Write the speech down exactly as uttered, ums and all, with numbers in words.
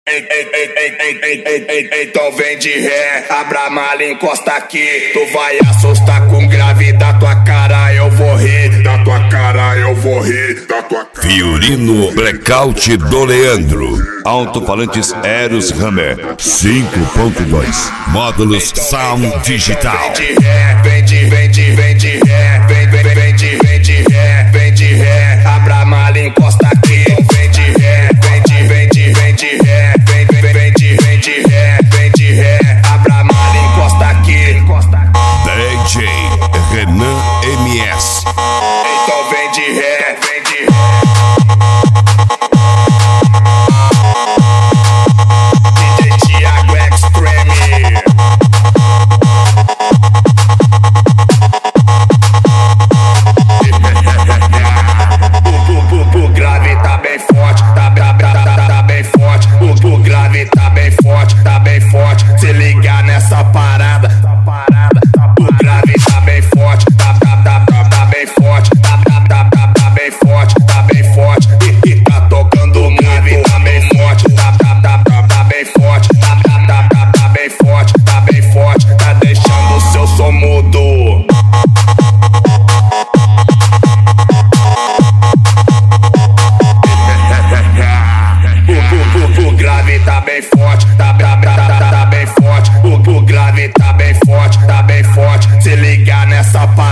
Ei, ei, ei, ei, ei, ei, ei, ei, ei, então vem de ré, abra a mala, encosta aqui. Tu vai assustar com grave, da tua cara eu vou rir, da tua cara eu vou rir, da tua cara. Fiorino Blackout do Leandro. Alto-falantes Eros Hammer cinco ponto dois. Módulos Sound Digital. Vem de ré, vem de, vem de, vem de ré, vem, vem, vem de, vem de ré, vem de ré, abra a mala, encosta aqui. Vem de ré, vem de, vem de, vem de ré, vem, vem, vem de, vem de ré, vem de ré, abra a mala, encosta aqui. D J Renan M S. Então vem de ré, vem de ré. Se ligar nessa parada, o grave tá bem forte, tá, tá, tá, tá, tá bem forte, tá, tá, tá, tá, tá bem forte, tá bem forte, e, e tá tocando o grave, tá bem forte, tá, tá, tá, tá, tá bem forte, tá, tá, tá, tá, tá bem forte, tá bem forte, tá deixando o seu som mudo. O, o, o, o grave tá bem forte, tá, tá, tá, tá, tá bem forte. O, o grave tá bem forte, tá bem forte. Se ligar nessa parada.